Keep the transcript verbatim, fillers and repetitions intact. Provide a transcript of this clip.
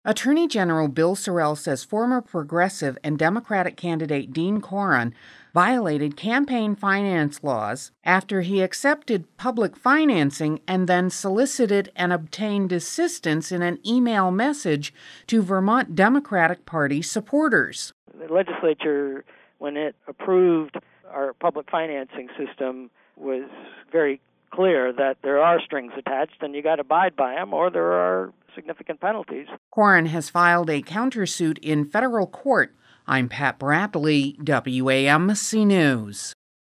Attorney General Bill Sorrell says former Progressive and Democratic candidate Dean Coran violated campaign finance laws after he accepted public financing and then solicited and obtained assistance in an email message to Vermont Democratic Party supporters. The legislature, when it approved our public financing system, was very clear that there are strings attached and you got to abide by them or there are significant penalties. Coran has filed a countersuit in federal court. I'm Pat Bradley, W A M C News.